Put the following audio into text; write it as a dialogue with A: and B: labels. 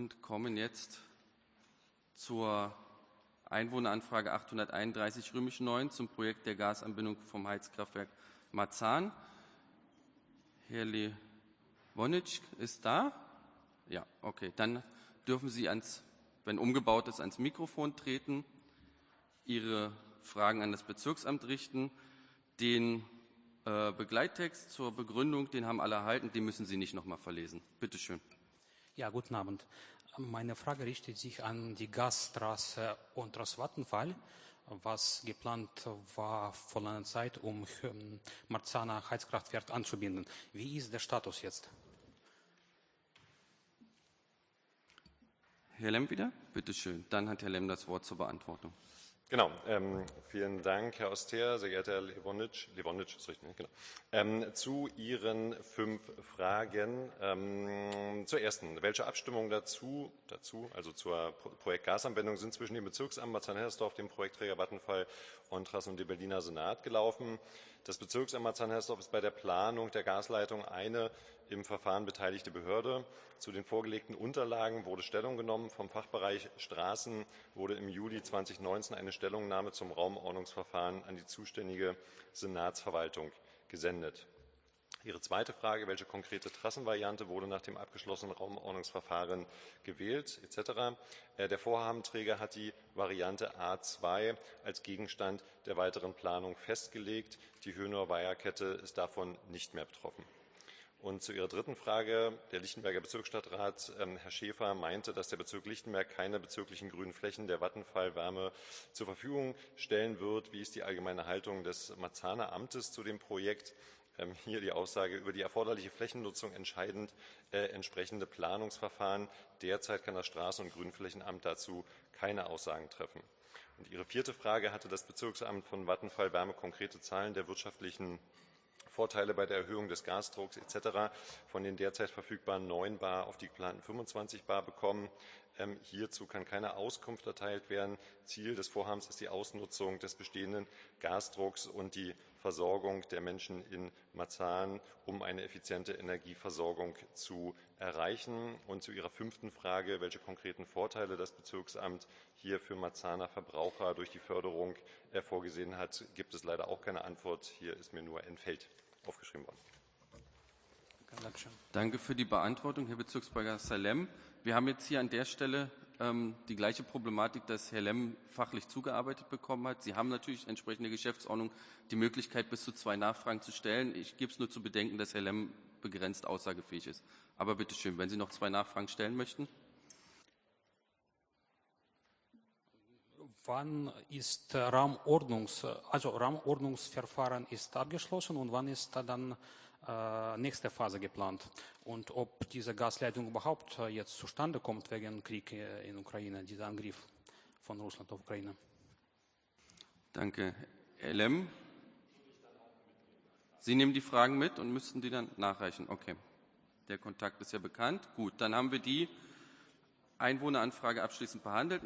A: und kommen jetzt zur Einwohneranfrage 831-9 zum Projekt der Gasanbindung vom Heizkraftwerk Marzahn. Herr Lewonitsch ist da? Ja, okay. Dann dürfen Sie, wenn umgebaut ist, ans Mikrofon treten, Ihre Fragen an das Bezirksamt richten. Den Begleittext zur Begründung, den haben alle erhalten, den müssen Sie nicht nochmal verlesen. Bitte schön.
B: Ja, guten Abend. Meine Frage richtet sich an die Gastrasse Ontras-Vattenfall, was geplant war vor einer Zeit, um Marzahner Heizkraftwerk anzubinden. Wie ist der Status jetzt?
A: Herr Lemm wieder? Bitte schön. Dann hat Herr Lemm das Wort zur Beantwortung.
C: Genau, vielen Dank, Herr Oster, sehr geehrter Herr Lewonitsch ist richtig, ne? Genau. Zu Ihren 5 Fragen. Zur ersten, welche Abstimmungen dazu, also zur Projekt Gasanbindung, sind zwischen dem Bezirksamt Marzahn-Hellersdorf, dem Projektträger Vattenfall, Ontras und dem Berliner Senat gelaufen? Das Bezirksamt Marzahn-Hellersdorf ist bei der Planung der Gasleitung eine im Verfahren beteiligte Behörde. Zu den vorgelegten Unterlagen wurde Stellung genommen. Vom Fachbereich Straßen wurde im Juli 2019 eine Stellungnahme zum Raumordnungsverfahren an die zuständige Senatsverwaltung gesendet. Ihre zweite Frage, welche konkrete Trassenvariante wurde nach dem abgeschlossenen Raumordnungsverfahren gewählt, etc. Der Vorhabenträger hat die Variante A2 als Gegenstand der weiteren Planung festgelegt. Die Höhenauer-Weiher-Kette ist davon nicht mehr betroffen. Und zu Ihrer dritten Frage, der Lichtenberger Bezirksstadtrat, Herr Schäfer, meinte, dass der Bezirk Lichtenberg keine bezirklichen grünen Flächen der Vattenfall-Wärme zur Verfügung stellen wird. Wie ist die allgemeine Haltung des Marzahner Amtes zu dem Projekt? Hier die Aussage über die erforderliche Flächennutzung entscheidend entsprechende Planungsverfahren. Derzeit kann das Straßen- und Grünflächenamt dazu keine Aussagen treffen. Und Ihre vierte Frage, hatte das Bezirksamt von Vattenfall Wärme konkrete Zahlen der wirtschaftlichen Vorteile bei der Erhöhung des Gasdrucks etc. von den derzeit verfügbaren 9 Bar auf die geplanten 25 Bar bekommen? Hierzu kann keine Auskunft erteilt werden. Ziel des Vorhabens ist die Ausnutzung des bestehenden Gasdrucks und die Versorgung der Menschen in Marzahn, um eine effiziente Energieversorgung zu erreichen. Und zu Ihrer 5. Frage, welche konkreten Vorteile das Bezirksamt hier für Marzahner Verbraucher durch die Förderung vorgesehen hat, gibt es leider auch keine Antwort. Hier ist mir nur Entfeld aufgeschrieben worden.
A: Danke für die Beantwortung, Herr Bezirksbürgermeister Lemm. Wir haben jetzt hier an der Stelle die gleiche Problematik, dass Herr Lemm fachlich zugearbeitet bekommen hat. Sie haben natürlich entsprechend der Geschäftsordnung die Möglichkeit, bis zu 2 Nachfragen zu stellen. Ich gebe es nur zu bedenken, dass Herr Lemm begrenzt aussagefähig ist. Aber bitte schön, wenn Sie noch 2 Nachfragen stellen möchten.
B: Wann ist Raumordnungsverfahren ist abgeschlossen und wann ist dann nächste Phase geplant? Und ob diese Gasleitung überhaupt jetzt zustande kommt wegen Krieg in Ukraine, dieser Angriff von Russland auf Ukraine?
A: Danke. Herr Lemm, Sie nehmen die Fragen mit und müssten die dann nachreichen. Okay. Der Kontakt ist ja bekannt. Gut, dann haben wir die Einwohneranfrage abschließend behandelt.